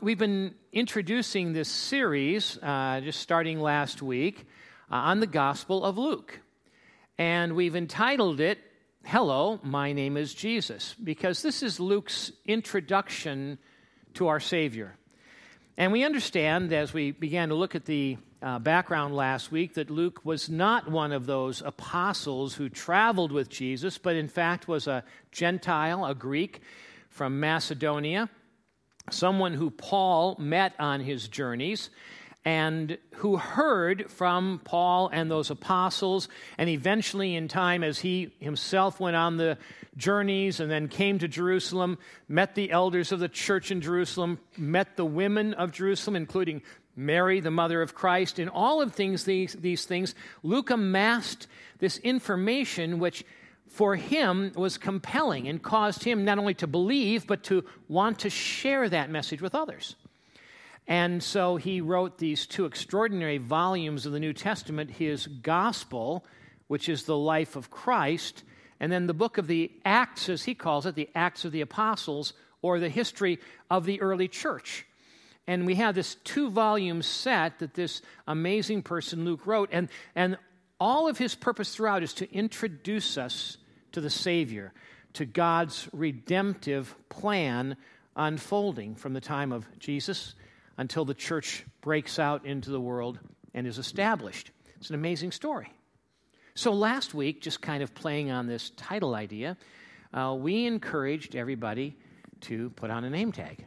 we've been introducing this series, just starting last week, on the Gospel of Luke. And we've entitled it, Hello, My Name is Jesus, because this is Luke's introduction to our Savior. And we understand, as we began to look at the background last week, that Luke was not one of those apostles who traveled with Jesus, but in fact was a Gentile, a Greek from Macedonia, someone who Paul met on his journeys and who heard from Paul and those apostles, and eventually in time as he himself went on the journeys and then came to Jerusalem, met the elders of the church in Jerusalem, met the women of Jerusalem, including Mary, the mother of Christ. In all of these things, Luke amassed this information which for him was compelling and caused him not only to believe, but to want to share that message with others. And so he wrote these two extraordinary volumes of the New Testament, his Gospel, which is the life of Christ, and then the book of the Acts, as he calls it, the Acts of the Apostles, or the history of the early church. And we have this 2-volume set that this amazing person Luke wrote, and all of his purpose throughout is to introduce us to the Savior, to God's redemptive plan unfolding from the time of Jesus until the church breaks out into the world and is established. It's an amazing story. So last week, just kind of playing on this title idea, we encouraged everybody to put on a name tag.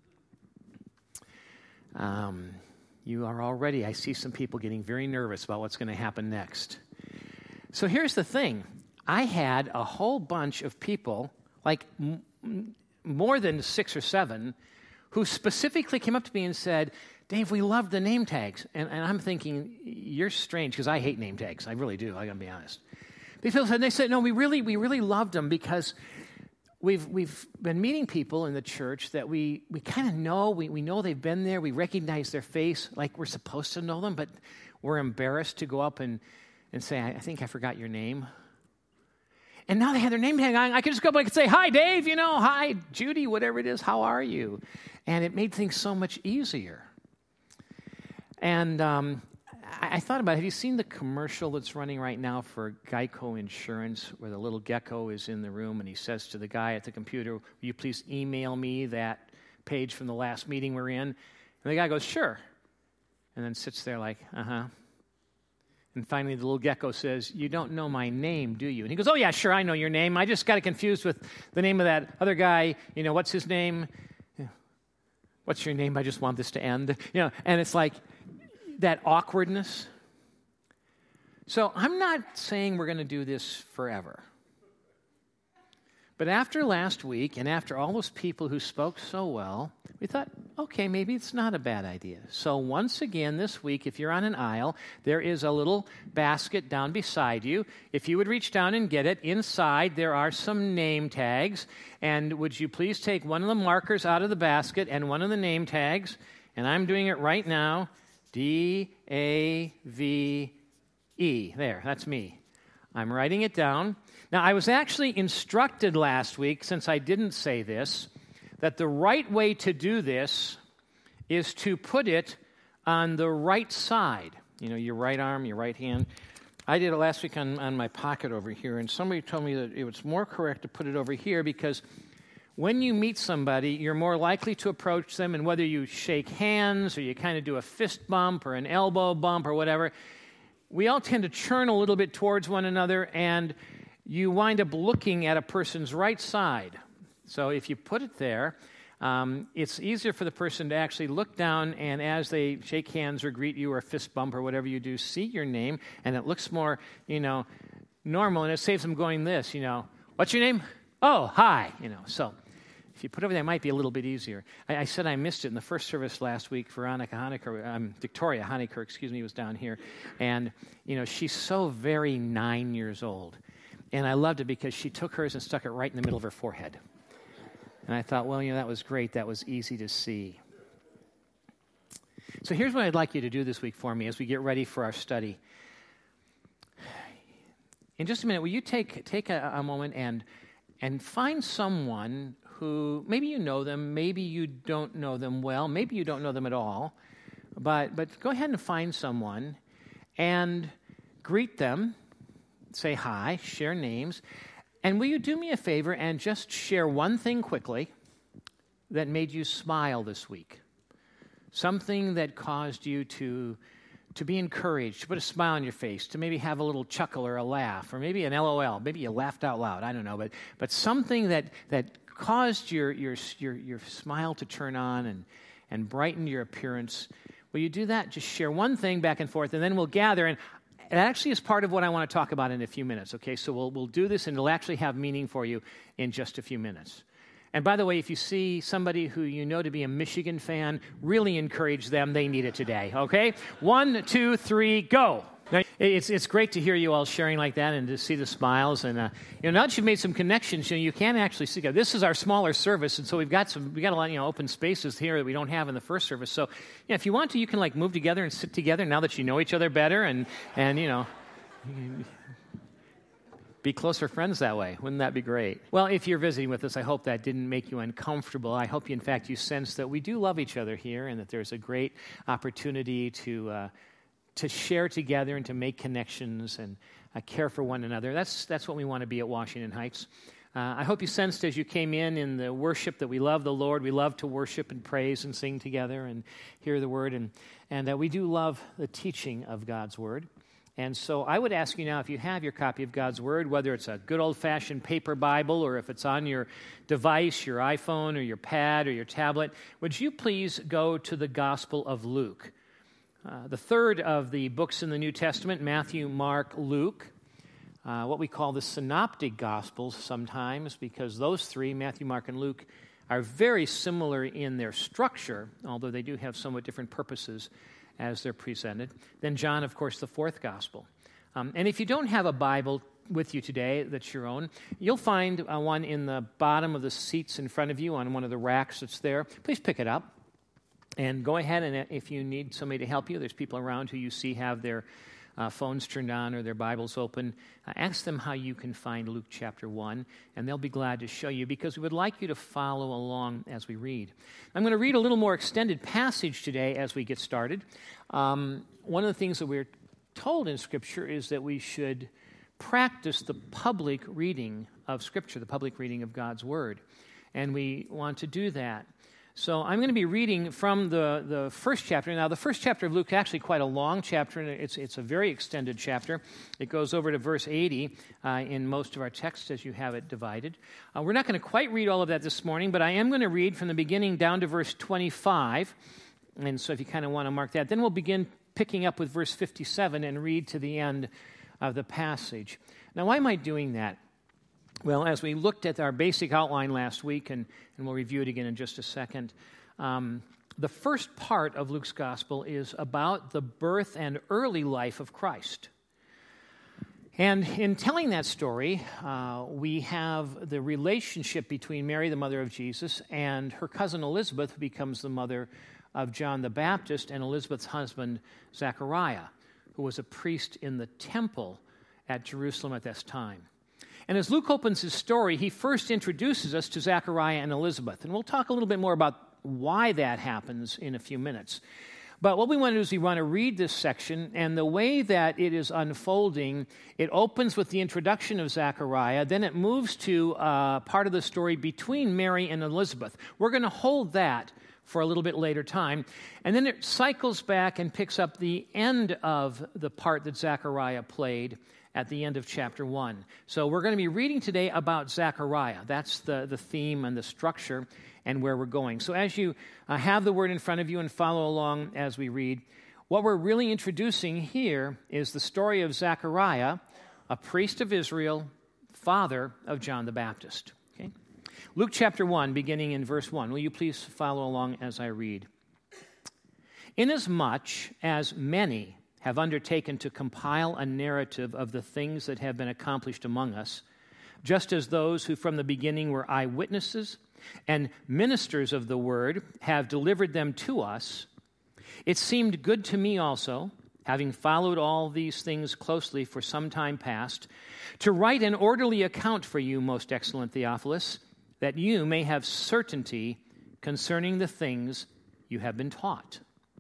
You are already, I see some people getting very nervous about what's going to happen next. So here's the thing. I had a whole bunch of people, like more than 6 or 7, who specifically came up to me and said, Dave, we love the name tags. And I'm thinking, you're strange, because I hate name tags. I really do, I got to be honest. They said, no, we really loved them because we've been meeting people in the church that we kind of know. We know they've been there. We recognize their face like we're supposed to know them, but we're embarrassed to go up and say, I think I forgot your name. And now they have their name tag on. I could just go up and say, hi, Dave, hi, Judy, whatever it is, how are you? And it made things so much easier. And I thought about it. Have you seen the commercial that's running right now for Geico Insurance where the little gecko is in the room and he says to the guy at the computer, will you please email me that page from the last meeting we're in? And the guy goes, sure. And then sits there like, uh-huh. And finally, the little gecko says, you don't know my name, do you? And he goes, oh, yeah, sure, I know your name. I just got it confused with the name of that other guy. What's his name? What's your name? I just want this to end. And it's like that awkwardness. So I'm not saying we're going to do this forever. But after last week, and after all those people who spoke so well, we thought, okay, maybe it's not a bad idea. So once again this week, if you're on an aisle, there is a little basket down beside you. If you would reach down and get it, inside there are some name tags. And would you please take one of the markers out of the basket and one of the name tags, and I'm doing it right now, D-A-V-E. There, that's me. I'm writing it down. Now, I was actually instructed last week, since I didn't say this, that the right way to do this is to put it on the right side. Your right arm, your right hand. I did it last week on my pocket over here, and somebody told me that it was more correct to put it over here because when you meet somebody, you're more likely to approach them, and whether you shake hands or you kind of do a fist bump or an elbow bump or whatever, we all tend to churn a little bit towards one another, and you wind up looking at a person's right side. So if you put it there, it's easier for the person to actually look down, and as they shake hands or greet you or fist bump or whatever you do, see your name, and it looks more, normal, and it saves them going this, what's your name? Oh, hi, So if you put it over there, it might be a little bit easier. I said I missed it in the first service last week. Victoria Honecker, was down here, and she's so very 9 years old. And I loved it because she took hers and stuck it right in the middle of her forehead. And I thought, well, that was great. That was easy to see. So here's what I'd like you to do this week for me as we get ready for our study. In just a minute, will you take a moment and find someone who maybe you know them, maybe you don't know them well, maybe you don't know them at all, but go ahead and find someone and greet them, say hi, share names, and will you do me a favor and just share one thing quickly that made you smile this week? Something that caused you to be encouraged, to put a smile on your face, to maybe have a little chuckle or a laugh, or maybe an LOL, maybe you laughed out loud, I don't know, but something that caused your smile to turn on and brighten your appearance. Will you do that? Just share one thing back and forth, and then we'll gather, and it actually is part of what I want to talk about in a few minutes, okay? So we'll do this, and it'll actually have meaning for you in just a few minutes. And by the way, if you see somebody who you know to be a Michigan fan, really encourage them. They need it today, okay? 1, 2, 3, go. Now, it's great to hear you all sharing like that and to see the smiles. And now that you've made some connections, you can actually see. This is our smaller service, and so we got a lot open spaces here that we don't have in the first service. So if you want to, you can move together and sit together now that you know each other better, and be closer friends that way. Wouldn't that be great? Well, if you're visiting with us, I hope that didn't make you uncomfortable. I hope, in fact, you sense that we do love each other here and that there's a great opportunity to share together and to make connections and care for one another. That's what we want to be at Washington Heights. I hope you sensed as you came in the worship that we love the Lord. We love to worship and praise and sing together and hear the Word. And we do love the teaching of God's Word. And so I would ask you now, if you have your copy of God's Word, whether it's a good old-fashioned paper Bible or if it's on your device, your iPhone or your pad or your tablet, would you please go to the Gospel of Luke? The third of the books in the New Testament, Matthew, Mark, Luke, what we call the Synoptic Gospels sometimes, because those three, Matthew, Mark, and Luke, are very similar in their structure, although they do have somewhat different purposes as they're presented. Then John, of course, the fourth gospel. And if you don't have a Bible with you today that's your own, you'll find one in the bottom of the seats in front of you on one of the racks that's there. Please pick it up and go ahead, and if you need somebody to help you, there's people around who you see have their phones turned on or their Bibles open. Ask them how you can find Luke chapter 1, and they'll be glad to show you, because we would like you to follow along as we read. I'm going to read a little more extended passage today as we get started. One of the things that we're told in Scripture is that we should practice the public reading of Scripture, the public reading of God's Word, and we want to do that. So I'm going to be reading from the first chapter. Now, the first chapter of Luke is actually quite a long chapter, and it's a very extended chapter. It goes over to verse 80 in most of our texts as you have it divided. We're not going to quite read all of that this morning, but I am going to read from the beginning down to verse 25. And so if you kind of want to mark that, then we'll begin picking up with verse 57 and read to the end of the passage. Now, why am I doing that? Well, as we looked at our basic outline last week, and we'll review it again in just a second, the first part of Luke's gospel is about the birth and early life of Christ. And in telling that story, we have the relationship between Mary, the mother of Jesus, and her cousin Elizabeth, who becomes the mother of John the Baptist, and Elizabeth's husband, Zechariah, who was a priest in the temple at Jerusalem at this time. And as Luke opens his story, he first introduces us to Zechariah and Elizabeth. And we'll talk a little bit more about why that happens in a few minutes. But what we want to do is we want to read this section, and the way that it is unfolding, it opens with the introduction of Zechariah, then it moves to part of the story between Mary and Elizabeth. We're going to hold that for a little bit later time. And then it cycles back and picks up the end of the part that Zechariah played at the end of chapter 1. So we're going to be reading today about Zechariah. That's the theme and the structure and where we're going. So as you have the word in front of you and follow along as we read, what we're really introducing here is the story of Zechariah, a priest of Israel, father of John the Baptist. Okay? Luke chapter 1, beginning in verse 1. Will you please follow along as I read? Inasmuch as many have undertaken to compile a narrative of the things that have been accomplished among us, just as those who from the beginning were eyewitnesses and ministers of the word have delivered them to us, it seemed good to me also, having followed all these things closely for some time past, to write an orderly account for you, most excellent Theophilus, that you may have certainty concerning the things you have been taught.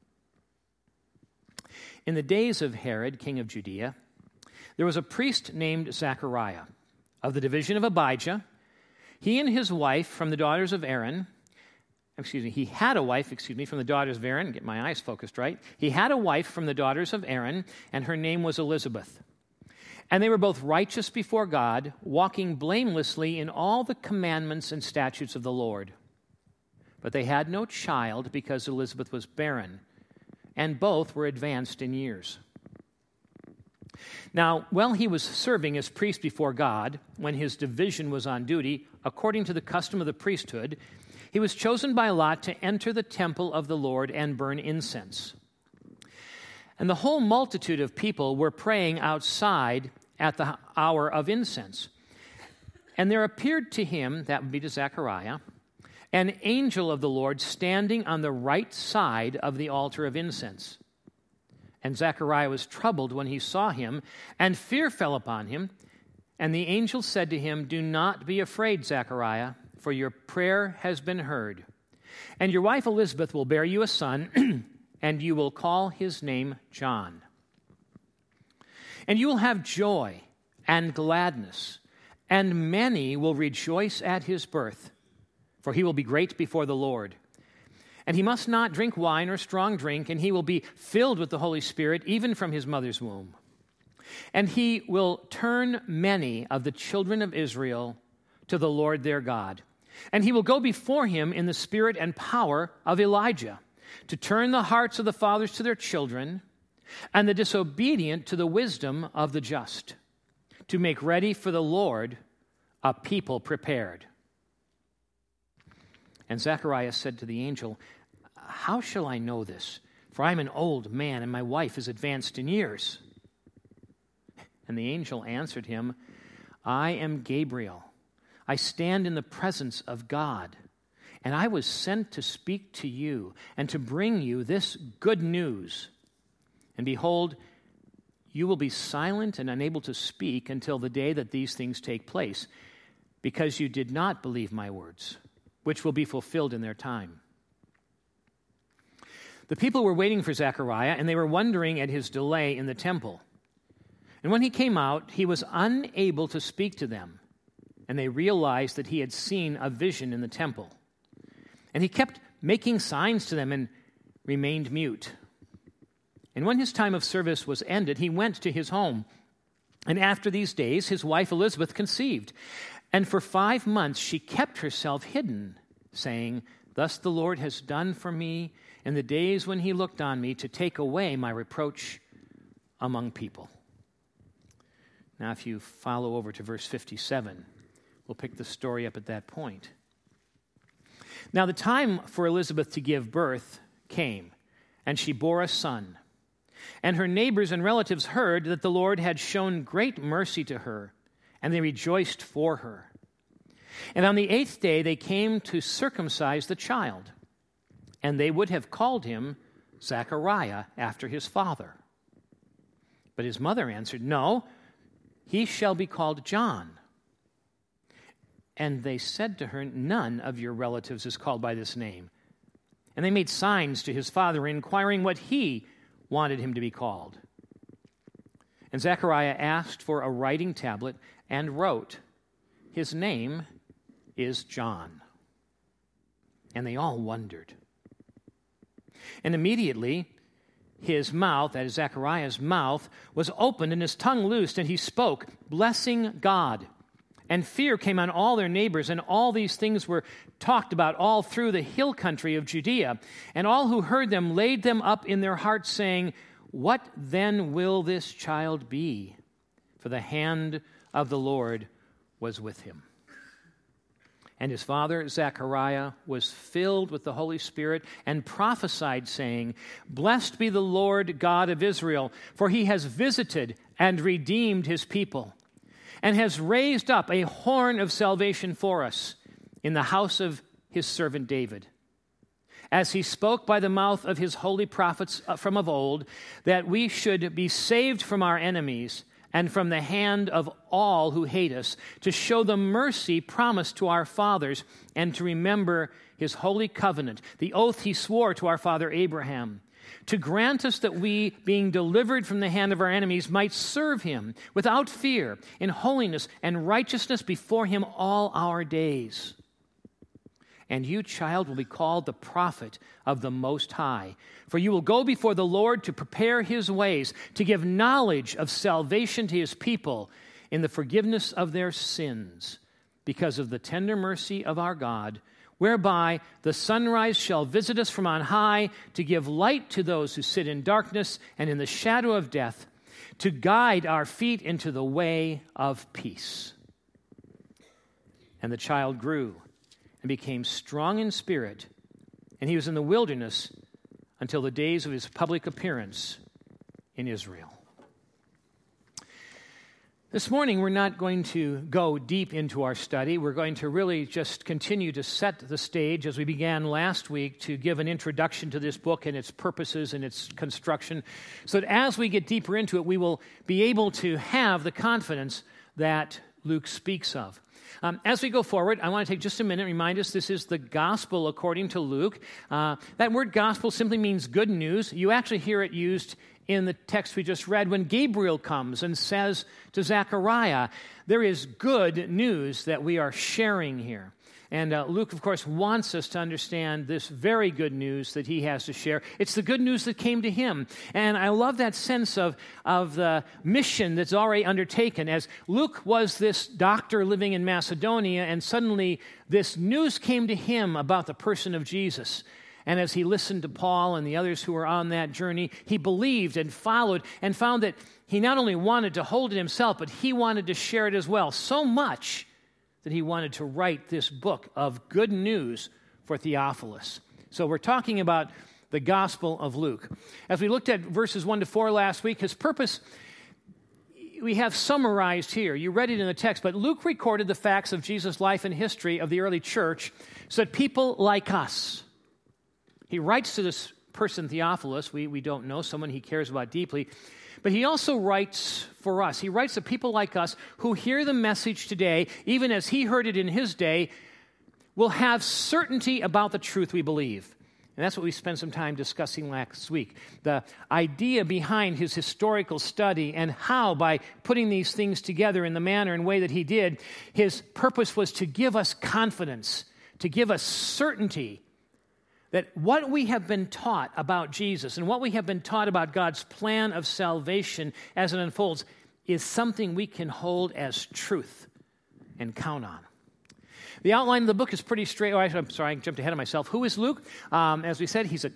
In the days of Herod, king of Judea, there was a priest named Zechariah of the division of Abijah. He and his wife from the daughters of Aaron, he had a wife, from the daughters of Aaron, get my eyes focused right. He had a wife from the daughters of Aaron, and her name was Elizabeth. And they were both righteous before God, walking blamelessly in all the commandments and statutes of the Lord. But they had no child because Elizabeth was barren, and both were advanced in years. Now, while he was serving as priest before God, when his division was on duty, according to the custom of the priesthood, he was chosen by Lot to enter the temple of the Lord and burn incense. And the whole multitude of people were praying outside at the hour of incense. And there appeared to him, that would be to Zechariah, an angel of the Lord standing on the right side of the altar of incense. And Zechariah was troubled when he saw him, and fear fell upon him. And the angel said to him, "Do not be afraid, Zechariah, for your prayer has been heard. And your wife Elizabeth will bear you a son, and you will call his name John. And you will have joy and gladness, and many will rejoice at his birth, for he will be great before the Lord. And he must not drink wine or strong drink, and he will be filled with the Holy Spirit even from his mother's womb. And he will turn many of the children of Israel to the Lord their God. And he will go before him in the spirit and power of Elijah, to turn the hearts of the fathers to their children, and the disobedient to the wisdom of the just, to make ready for the Lord a people prepared." And Zechariah said to the angel, "How shall I know this? For I am an old man, and my wife is advanced in years." And the angel answered him, "I am Gabriel. I stand in the presence of God, and I was sent to speak to you and to bring you this good news. And behold, you will be silent and unable to speak until the day that these things take place, because you did not believe my words, which will be fulfilled in their time." The people were waiting for Zechariah, and they were wondering at his delay in the temple. And when he came out, he was unable to speak to them, and they realized that he had seen a vision in the temple. And he kept making signs to them and remained mute. And when his time of service was ended, he went to his home. And after these days, his wife Elizabeth conceived. And for 5 months she kept herself hidden, saying, "Thus the Lord has done for me in the days when he looked on me to take away my reproach among people." Now, if you follow over to verse 57, we'll pick the story up at that point. Now, the time for Elizabeth to give birth came, and she bore a son. And her neighbors and relatives heard that the Lord had shown great mercy to her, and they rejoiced for her. And on the 8th day they came to circumcise the child, and they would have called him Zechariah after his father. But his mother answered, "No, he shall be called John." And they said to her, "None of your relatives is called by this name." And they made signs to his father, inquiring what he wanted him to be called. And Zechariah asked for a writing tablet and wrote, "His name is John." And they all wondered. And immediately his mouth, that is Zechariah's mouth, was opened and his tongue loosed, and he spoke, blessing God. And fear came on all their neighbors, and all these things were talked about all through the hill country of Judea. And all who heard them laid them up in their hearts, saying, "What then will this child be?" For the hand of the Lord was with him. And his father, Zechariah, was filled with the Holy Spirit and prophesied, saying, "Blessed be the Lord God of Israel, for he has visited and redeemed his people, and has raised up a horn of salvation for us in the house of his servant David, as he spoke by the mouth of his holy prophets from of old, that we should be saved from our enemies and from the hand of all who hate us, to show the mercy promised to our fathers, and to remember his holy covenant, the oath he swore to our father Abraham, to grant us that we, being delivered from the hand of our enemies, might serve him without fear, in holiness and righteousness before him all our days. And you, child, will be called the prophet of the Most High. For you will go before the Lord to prepare his ways, to give knowledge of salvation to his people in the forgiveness of their sins, because of the tender mercy of our God, whereby the sunrise shall visit us from on high, to give light to those who sit in darkness and in the shadow of death, to guide our feet into the way of peace. And the child grew and became strong in spirit, and he was in the wilderness until the days of his public appearance in Israel. This morning, we're not going to go deep into our study. We're going to really just continue to set the stage, as we began last week, to give an introduction to this book and its purposes and its construction, so that as we get deeper into it, we will be able to have the confidence that Luke speaks of. As we go forward, I want to take just a minute and remind us this is the gospel according to Luke. That word gospel simply means good news. You actually hear it used in the text we just read when Gabriel comes and says to Zechariah, there is good news that we are sharing here. And Luke, of course, wants us to understand this very good news that he has to share. It's the good news that came to him. And I love that sense of the mission that's already undertaken. As Luke was this doctor living in Macedonia, and suddenly this news came to him about the person of Jesus. And as he listened to Paul and the others who were on that journey, he believed and followed and found that he not only wanted to hold it himself, but he wanted to share it as well. So much that he wanted to write this book of good news for Theophilus. So we're talking about the Gospel of Luke. As we looked at verses 1 to 4 last week, his purpose we have summarized here. You read it in the text, but Luke recorded the facts of Jesus' life and history of the early church so that people like us, he writes to this person, Theophilus, we don't know, someone he cares about deeply, but he also writes for us. He writes to people like us who hear the message today, even as he heard it in his day, will have certainty about the truth we believe. And that's what we spent some time discussing last week. The idea behind his historical study and how, by putting these things together in the manner and way that he did, his purpose was to give us confidence, to give us certainty that what we have been taught about Jesus and what we have been taught about God's plan of salvation as it unfolds is something we can hold as truth and count on. The outline of the book is pretty straight. I'm sorry, I jumped ahead of myself. Who is Luke? As we said, he's a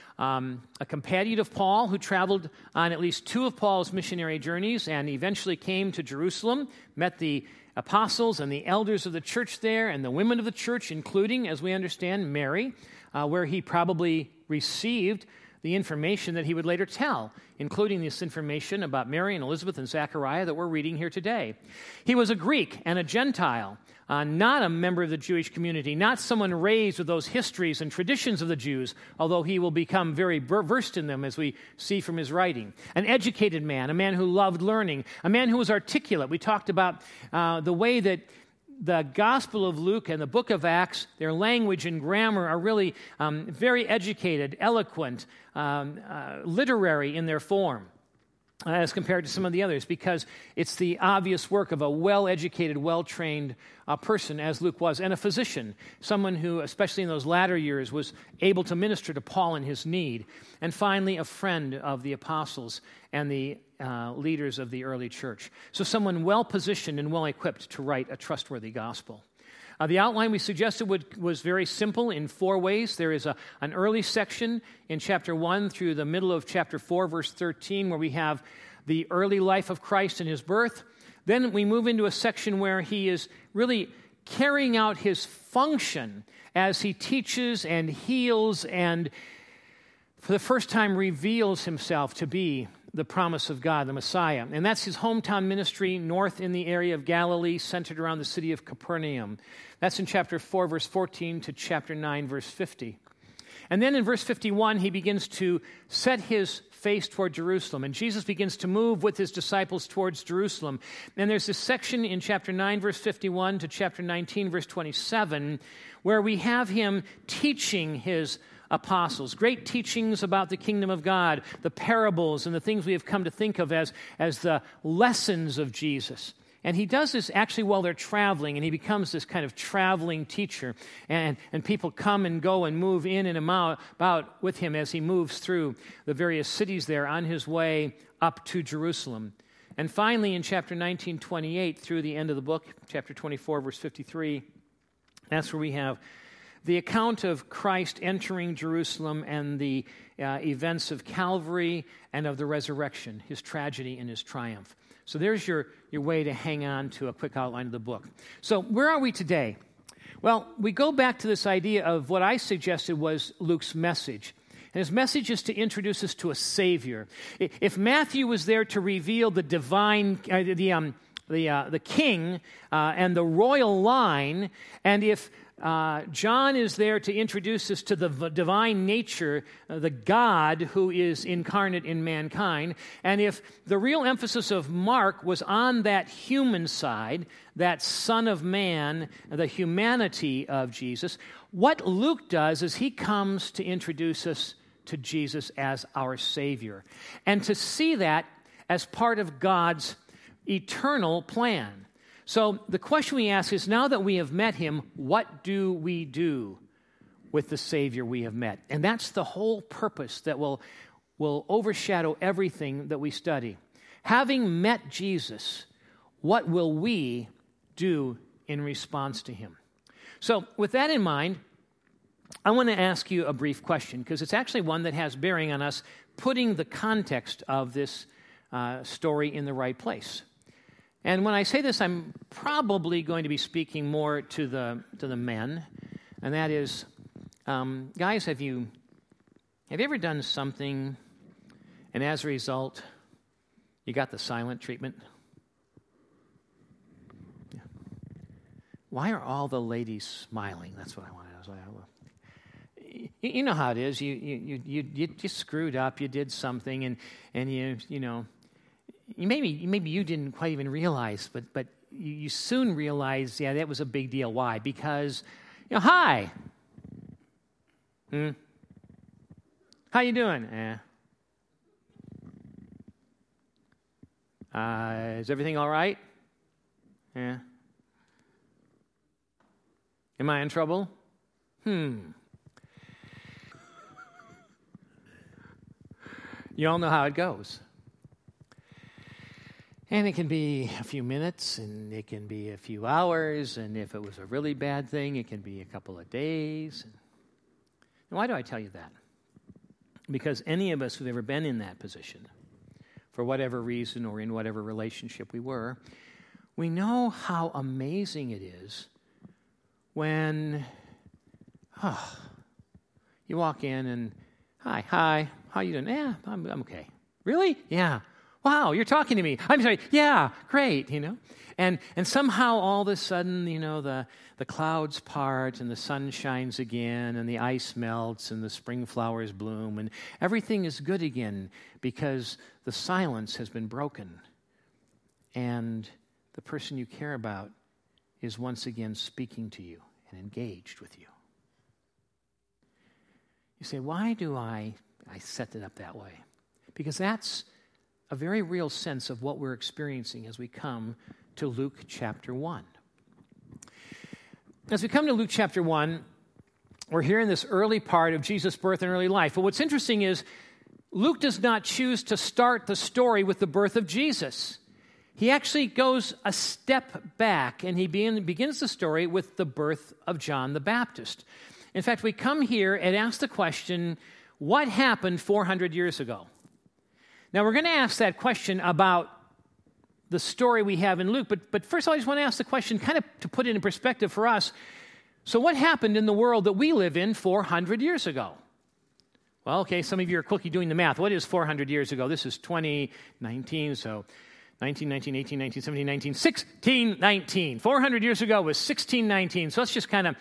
companion of Paul who traveled on at least 2 of Paul's missionary journeys and eventually came to Jerusalem, met the apostles and the elders of the church there and the women of the church, including, as we understand, Mary, where he probably received the information that he would later tell, including this information about Mary and Elizabeth and Zechariah that we're reading here today. He was a Greek and a Gentile, not a member of the Jewish community, not someone raised with those histories and traditions of the Jews, although he will become very versed in them as we see from his writing. An educated man, a man who loved learning, a man who was articulate. We talked about the way that the Gospel of Luke and the book of Acts, their language and grammar are really very educated, eloquent, literary in their form as compared to some of the others, because it's the obvious work of a well-educated, well-trained person, as Luke was, and a physician, someone who, especially in those latter years, was able to minister to Paul in his need. And finally, a friend of the apostles and the leaders of the early church. So someone well-positioned and well-equipped to write a trustworthy gospel. The outline we suggested was very simple in 4 ways. There is an early section in chapter 1 through the middle of chapter 4, verse 13, where we have the early life of Christ and his birth. Then we move into a section where he is really carrying out his function as he teaches and heals and for the first time reveals himself to be the promise of God, the Messiah. And that's his hometown ministry north in the area of Galilee, centered around the city of Capernaum. That's in chapter 4, verse 14 to chapter 9, verse 50. And then in verse 51, he begins to set his face toward Jerusalem, and Jesus begins to move with his disciples towards Jerusalem. And there's this section in chapter 9, verse 51 to chapter 19, verse 27, where we have him teaching his apostles, great teachings about the kingdom of God, the parables and the things we have come to think of as the lessons of Jesus. And he does this actually while they're traveling, and he becomes this kind of traveling teacher. And people come and go and move in and about with him as he moves through the various cities there on his way up to Jerusalem. And finally, in chapter 19, 28, through the end of the book, chapter 24, verse 53, that's where we have the account of Christ entering Jerusalem and the events of Calvary and of the resurrection, his tragedy and his triumph. So there's your way to hang on to a quick outline of the book. So where are we today? Well, we go back to this idea of what I suggested was Luke's message. And his message is to introduce us to a Savior. If Matthew was there to reveal the divine, the king and the royal line, and if John is there to introduce us to the divine nature, the God who is incarnate in mankind. And if the real emphasis of Mark was on that human side, that Son of Man, the humanity of Jesus, what Luke does is he comes to introduce us to Jesus as our Savior, and to see that as part of God's eternal plan. So the question we ask is, now that we have met him, what do we do with the Savior we have met? And that's the whole purpose that will overshadow everything that we study. Having met Jesus, what will we do in response to him? So with that in mind, I want to ask you a brief question, because it's actually one that has bearing on us putting the context of this story in the right place. And when I say this, I'm probably going to be speaking more to the men, and that is, guys, have you ever done something, and as a result, you got the silent treatment? Yeah. Why are all the ladies smiling? That's what I want to ask. You know how it is. You screwed up. You did something, and you know. Maybe you didn't quite even realize, but you soon realize, yeah, that was a big deal. Why? Because, hi. How you doing? Is everything all right? Yeah. Am I in trouble? You all know how it goes. And it can be a few minutes, and it can be a few hours, and if it was a really bad thing, it can be a couple of days. And why do I tell you that? Because any of us who've ever been in that position, for whatever reason or in whatever relationship we were, we know how amazing it is when you walk in and, hi, how you doing? Yeah, I'm okay. Really? Yeah. Wow, you're talking to me. I'm sorry. Yeah, great, And somehow all of a sudden, the clouds part and the sun shines again and the ice melts and the spring flowers bloom and everything is good again because the silence has been broken and the person you care about is once again speaking to you and engaged with you. You say, why do I set it up that way? Because that's a very real sense of what we're experiencing as we come to Luke chapter 1. As we come to Luke chapter 1, we're here in this early part of Jesus' birth and early life. But what's interesting is Luke does not choose to start the story with the birth of Jesus. He actually goes a step back, and he begins the story with the birth of John the Baptist. In fact, we come here and ask the question, what happened 400 years ago? Now, we're going to ask that question about the story we have in Luke, but first of all, I just want to ask the question kind of to put it in perspective for us. So what happened in the world that we live in 400 years ago? Well, okay, some of you are quickly doing the math. What is 400 years ago? This is 2019, so 19, 19, 18, 19, 17, 19, 16, 19. 400 years ago was 1619. So let's just kind of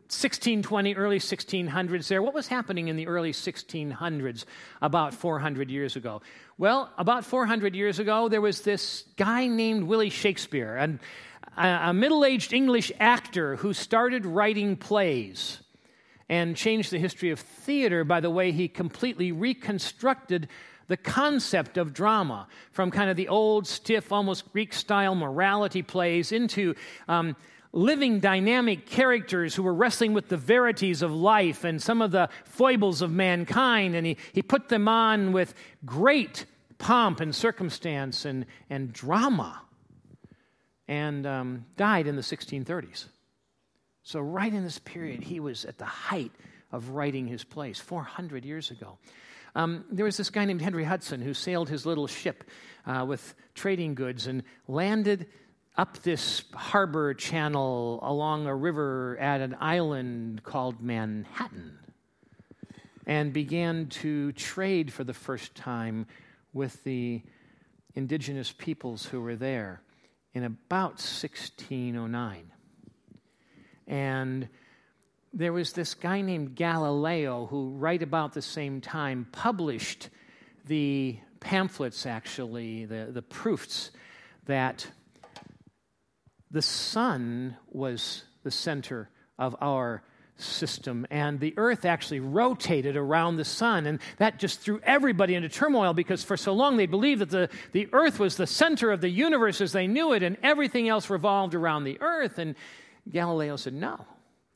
1620, early 1600s there. What was happening in the early 1600s about 400 years ago? Well, about 400 years ago, there was this guy named Willie Shakespeare, and a middle-aged English actor who started writing plays and changed the history of theater by the way he completely reconstructed the concept of drama from kind of the old, stiff, almost Greek-style morality plays into living, dynamic characters who were wrestling with the verities of life and some of the foibles of mankind, and he put them on with great pomp and circumstance and drama, and died in the 1630s. So right in this period, he was at the height of writing his plays 400 years ago. There was this guy named Henry Hudson who sailed his little ship with trading goods and landed up this harbor channel along a river at an island called Manhattan and began to trade for the first time with the indigenous peoples who were there in about 1609. And there was this guy named Galileo who, right about the same time, published the pamphlets, actually, the proofs that the sun was the center of our system, and the earth actually rotated around the sun, and that just threw everybody into turmoil because for so long they believed that the earth was the center of the universe as they knew it, and everything else revolved around the earth. And Galileo said no,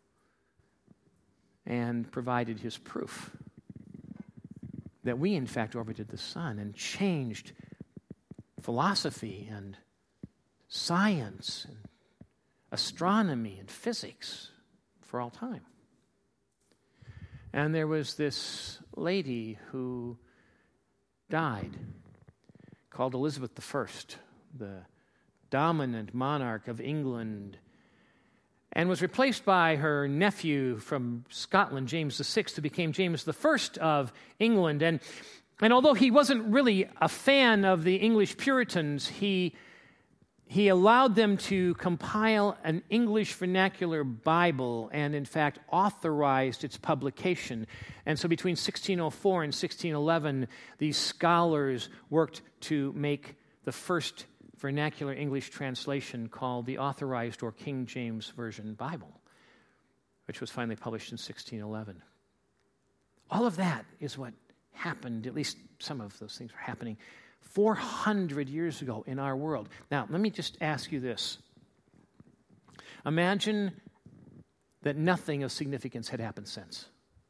and provided his proof that we in fact orbited the sun, and changed philosophy and science and astronomy and physics for all time. And there was this lady who died called Elizabeth I, the dominant monarch of England, and was replaced by her nephew from Scotland, James VI, who became James I of England. And although he wasn't really a fan of the English Puritans, he allowed them to compile an English vernacular Bible and, in fact, authorized its publication. And so between 1604 and 1611, these scholars worked to make the first vernacular English translation called the Authorized or King James Version Bible, which was finally published in 1611. All of that is what happened, at least some of those things were happening 400 years ago in our world. Now, let me just ask you this. Imagine that nothing of significance had happened since.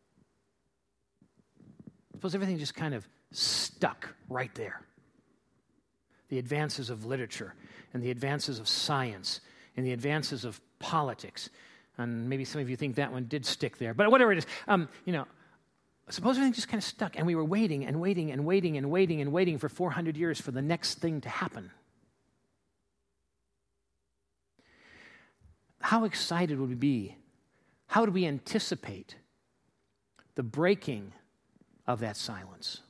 Suppose everything just kind of stuck right there. The advances of literature and the advances of science and the advances of politics. And maybe some of you think that one did stick there. But whatever it is, suppose everything just kind of stuck, and we were waiting and waiting and waiting and waiting and waiting for 400 years for the next thing to happen. How excited would we be? How would we anticipate the breaking of that silence?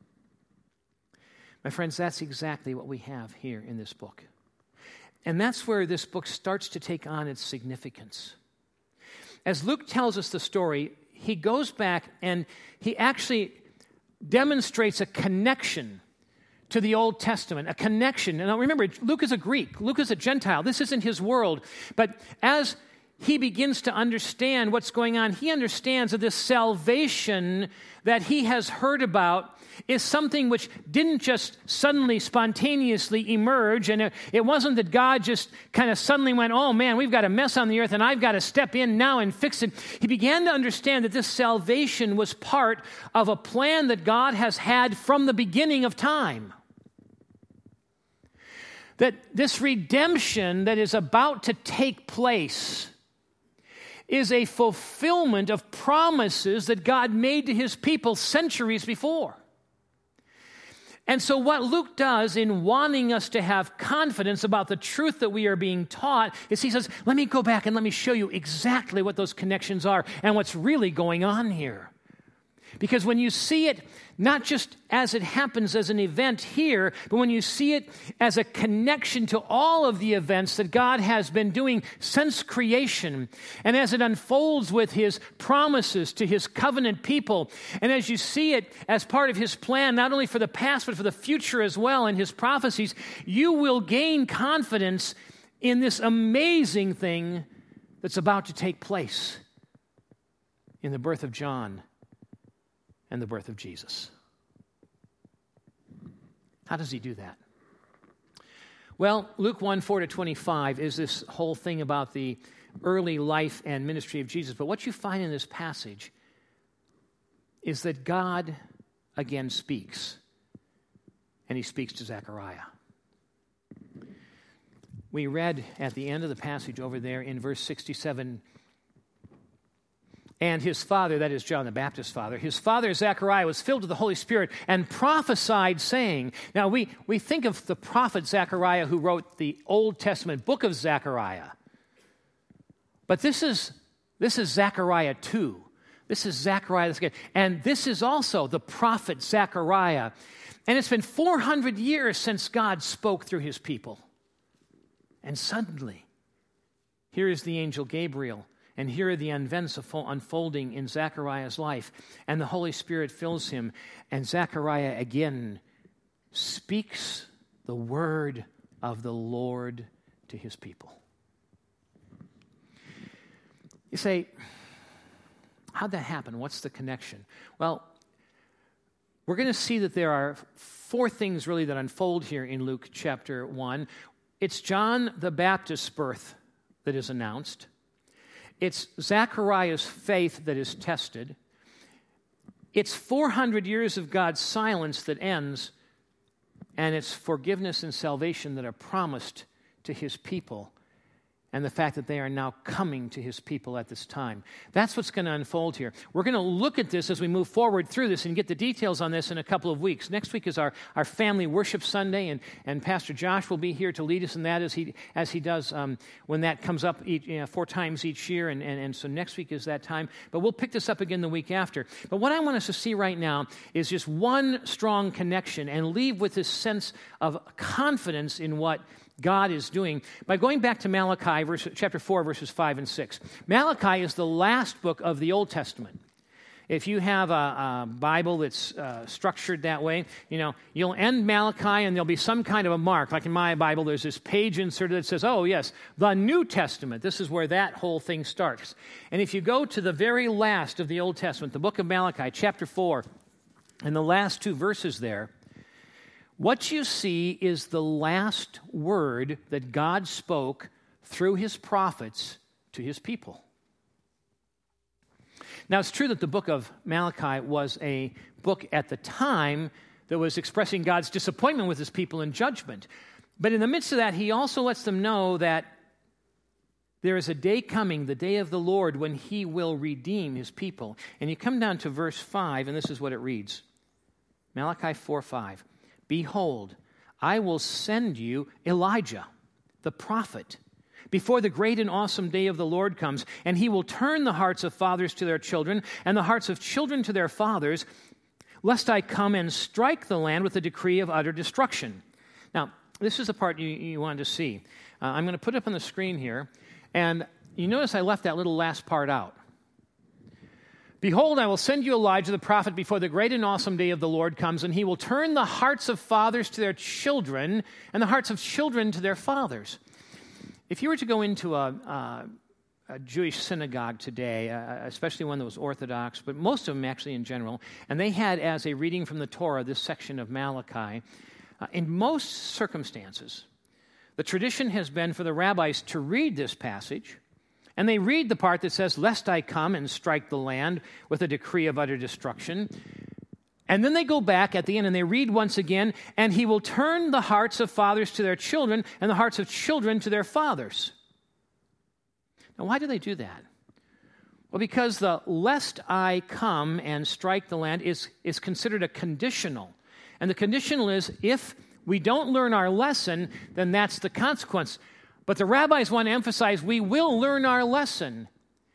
My friends, that's exactly what we have here in this book. And that's where this book starts to take on its significance. As Luke tells us the story, he goes back and he actually demonstrates a connection to the Old Testament, a connection. And now remember, Luke is a Greek. Luke is a Gentile. This isn't his world. But as he begins to understand what's going on, he understands that this salvation that he has heard about is something which didn't just suddenly, spontaneously emerge, and it wasn't that God just kind of suddenly went, oh man, we've got a mess on the earth and I've got to step in now and fix it. He began to understand that this salvation was part of a plan that God has had from the beginning of time. That this redemption that is about to take place is a fulfillment of promises that God made to his people centuries before. And so what Luke does in wanting us to have confidence about the truth that we are being taught is he says, let me go back and let me show you exactly what those connections are and what's really going on here. Because when you see it, not just as it happens as an event here, but when you see it as a connection to all of the events that God has been doing since creation, and as it unfolds with His promises to His covenant people, and as you see it as part of His plan, not only for the past, but for the future as well, and His prophecies, you will gain confidence in this amazing thing that's about to take place in the birth of John and the birth of Jesus. How does He do that? Well, Luke 1:4-25 is this whole thing about the early life and ministry of Jesus. But what you find in this passage is that God again speaks, and He speaks to Zechariah. We read at the end of the passage over there in verse 67, and his father, that is John the Baptist's father, his father Zechariah was filled with the Holy Spirit and prophesied, saying, now we think of the prophet Zechariah who wrote the Old Testament book of Zechariah. But this is Zechariah 2. This is Zechariah, and this is also the prophet Zechariah. And it's been 400 years since God spoke through His people. And suddenly, here is the angel Gabriel, and here are the events unfolding in Zechariah's life, and the Holy Spirit fills him, and Zechariah again speaks the word of the Lord to his people. You say, how'd that happen? What's the connection? Well, we're going to see that there are four things really that unfold here in Luke chapter 1. It's John the Baptist's birth that is announced. It's Zechariah's faith that is tested. It's 400 years of God's silence that ends, and it's forgiveness and salvation that are promised to His people, and the fact that they are now coming to His people at this time. That's what's going to unfold here. We're going to look at this as we move forward through this and get the details on this in a couple of weeks. Next week is our family worship Sunday, and Pastor Josh will be here to lead us in that as he does when that comes up 4 times each year, and so next week is that time. But we'll pick this up again the week after. But what I want us to see right now is just one strong connection and leave with this sense of confidence in what God is doing by going back to Malachi, chapter 4, verses 5 and 6. Malachi is the last book of the Old Testament. If you have a Bible that's structured that way, you'll end Malachi and there'll be some kind of a mark. Like in my Bible, there's this page inserted that says, oh, yes, the New Testament. This is where that whole thing starts. And if you go to the very last of the Old Testament, the book of Malachi, chapter 4, and the last 2 verses there, what you see is the last word that God spoke through His prophets to His people. Now, it's true that the book of Malachi was a book at the time that was expressing God's disappointment with His people in judgment. But in the midst of that, He also lets them know that there is a day coming, the day of the Lord, when He will redeem His people. And you come down to verse 5, and this is what it reads. Malachi 4:5. Behold, I will send you Elijah, the prophet, before the great and awesome day of the Lord comes, and he will turn the hearts of fathers to their children, and the hearts of children to their fathers, lest I come and strike the land with a decree of utter destruction. Now, this is the part you wanted to see. I'm going to put it up on the screen here, and you notice I left that little last part out. Behold, I will send you Elijah the prophet before the great and awesome day of the Lord comes, and he will turn the hearts of fathers to their children and the hearts of children to their fathers. If you were to go into a Jewish synagogue today, especially one that was Orthodox, but most of them actually in general, and they had as a reading from the Torah this section of Malachi, in most circumstances, the tradition has been for the rabbis to read this passage, and they read the part that says, lest I come and strike the land with a decree of utter destruction. And then they go back at the end and they read once again, and he will turn the hearts of fathers to their children and the hearts of children to their fathers. Now, why do they do that? Well, because the lest I come and strike the land is considered a conditional. And the conditional is if we don't learn our lesson, then that's the consequence. But the rabbis want to emphasize we will learn our lesson.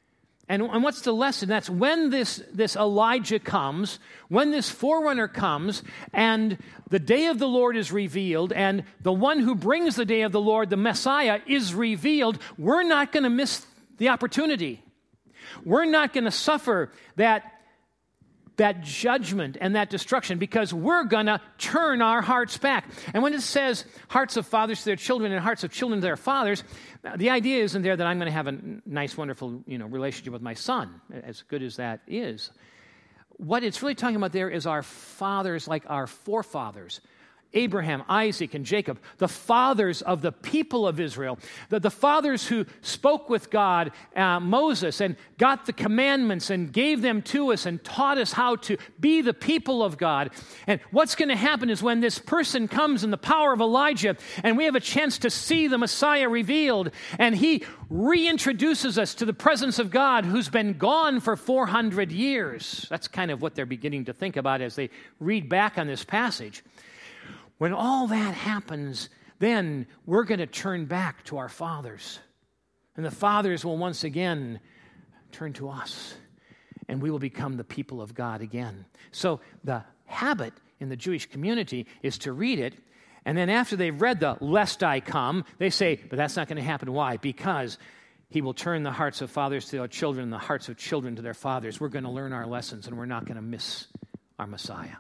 And what's the lesson? That's when this Elijah comes, when this forerunner comes, and the day of the Lord is revealed, and the one who brings the day of the Lord, the Messiah, is revealed, we're not going to miss the opportunity. We're not going to suffer that judgment and that destruction, because we're going to turn our hearts back. And when it says hearts of fathers to their children and hearts of children to their fathers, the idea isn't there that I'm going to have a nice, wonderful, relationship with my son, as good as that is. What it's really talking about there is our fathers, like our forefathers. Abraham, Isaac, and Jacob, the fathers of the people of Israel, the fathers who spoke with God, Moses, and got the commandments and gave them to us and taught us how to be the people of God. And what's going to happen is when this person comes in the power of Elijah, and we have a chance to see the Messiah revealed, and he reintroduces us to the presence of God who's been gone for 400 years. That's kind of what they're beginning to think about as they read back on this passage. When all that happens, then we're going to turn back to our fathers. And the fathers will once again turn to us. And we will become the people of God again. So the habit in the Jewish community is to read it. And then after they've read the lest I come, they say, but that's not going to happen. Why? Because he will turn the hearts of fathers to their children and the hearts of children to their fathers. We're going to learn our lessons and we're not going to miss our Messiah.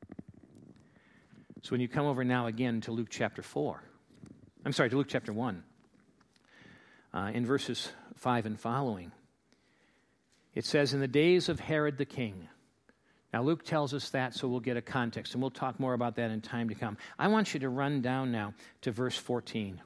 So when you come over now again to Luke chapter 1, in verses 5 and following, it says, in the days of Herod the king. Now Luke tells us that, so we'll get a context, and we'll talk more about that in time to come. I want you to run down now to verse 14.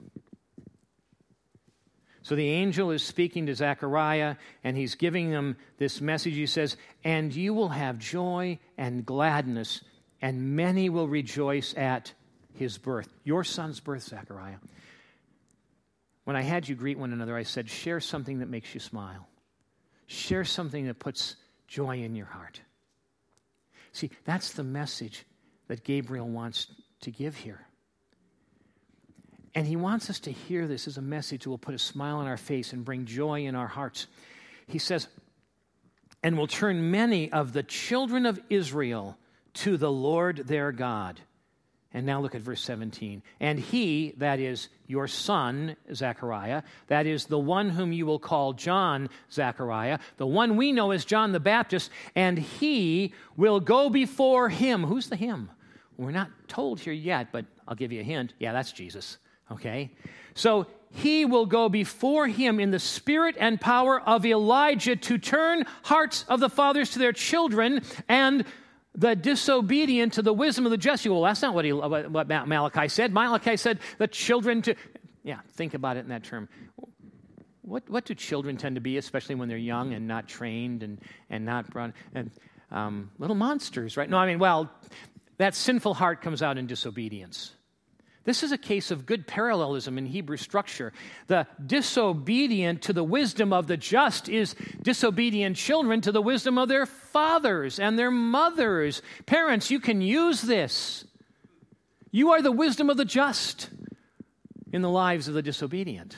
So the angel is speaking to Zechariah, and he's giving him this message. He says, and you will have joy and gladness, and many will rejoice at his birth. Your son's birth, Zechariah. When I had you greet one another, I said, share something that makes you smile. Share something that puts joy in your heart. See, that's the message that Gabriel wants to give here. And he wants us to hear this as a message that will put a smile on our face and bring joy in our hearts. He says, and will turn many of the children of Israel to the Lord their God. And now look at verse 17. And he, that is your son, Zechariah, that is the one whom you will call John, Zechariah, the one we know as John the Baptist, and he will go before him. Who's the him? We're not told here yet, but I'll give you a hint. Yeah, that's Jesus. Okay? So he will go before him in the spirit and power of Elijah to turn hearts of the fathers to their children and the disobedient to the wisdom of the just. Well, that's not what Malachi said. Malachi said the children to... Yeah, think about it in that term. What do children tend to be, especially when they're young and not trained and not brought... And, little monsters, right? No, I mean, well, that sinful heart comes out in disobedience. This is a case of good parallelism in Hebrew structure. The disobedient to the wisdom of the just is disobedient children to the wisdom of their fathers and their mothers. Parents, you can use this. You are the wisdom of the just in the lives of the disobedient.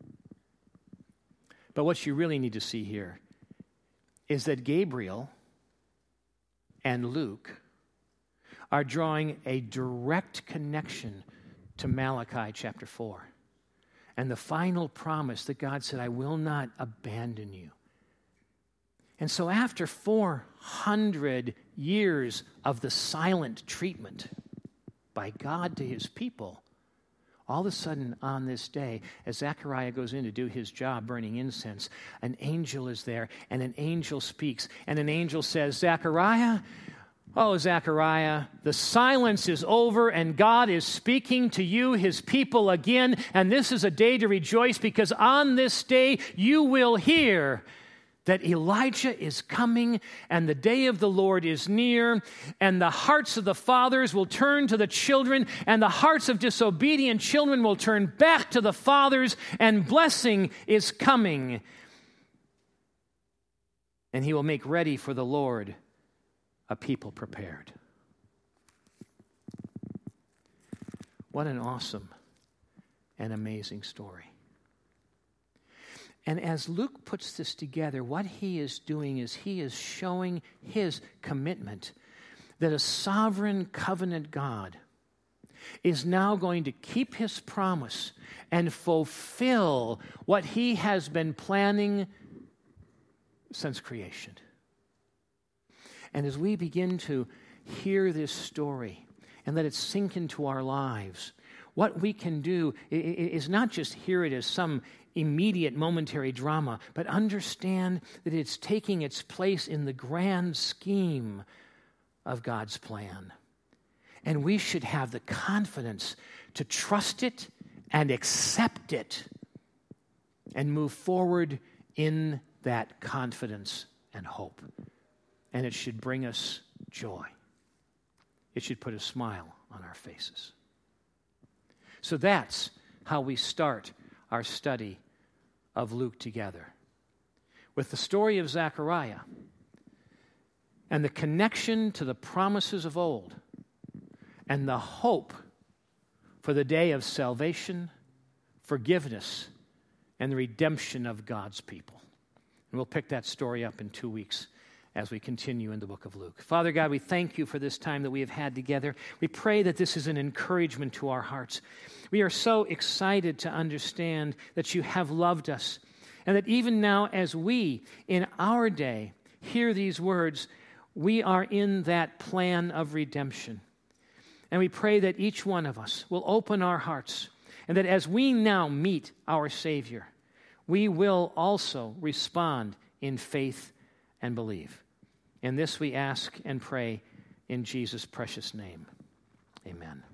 But what you really need to see here is that Gabriel and Luke are drawing a direct connection to Malachi chapter 4. And the final promise that God said, I will not abandon you. And so after 400 years of the silent treatment by God to his people, all of a sudden on this day, as Zechariah goes in to do his job burning incense, an angel is there, and an angel speaks, and an angel says, Zechariah, oh, Zechariah, the silence is over and God is speaking to you, his people, again. And this is a day to rejoice because on this day you will hear that Elijah is coming and the day of the Lord is near, and the hearts of the fathers will turn to the children, and the hearts of disobedient children will turn back to the fathers, and blessing is coming. And he will make ready for the Lord a people prepared. What an awesome and amazing story. And as Luke puts this together, what he is doing is he is showing his commitment that a sovereign covenant God is now going to keep his promise and fulfill what he has been planning since creation. And as we begin to hear this story and let it sink into our lives, what we can do is not just hear it as some immediate momentary drama, but understand that it's taking its place in the grand scheme of God's plan. And we should have the confidence to trust it and accept it and move forward in that confidence and hope. And it should bring us joy. It should put a smile on our faces. So that's how we start our study of Luke together, with the story of Zechariah and the connection to the promises of old and the hope for the day of salvation, forgiveness, and the redemption of God's people. And we'll pick that story up in 2 weeks as we continue in the book of Luke. Father God, we thank you for this time that we have had together. We pray that this is an encouragement to our hearts. We are so excited to understand that you have loved us, and that even now as we, in our day, hear these words, we are in that plan of redemption. And we pray that each one of us will open our hearts, and that as we now meet our Savior, we will also respond in faith and believe. And this we ask and pray in Jesus' precious name. Amen.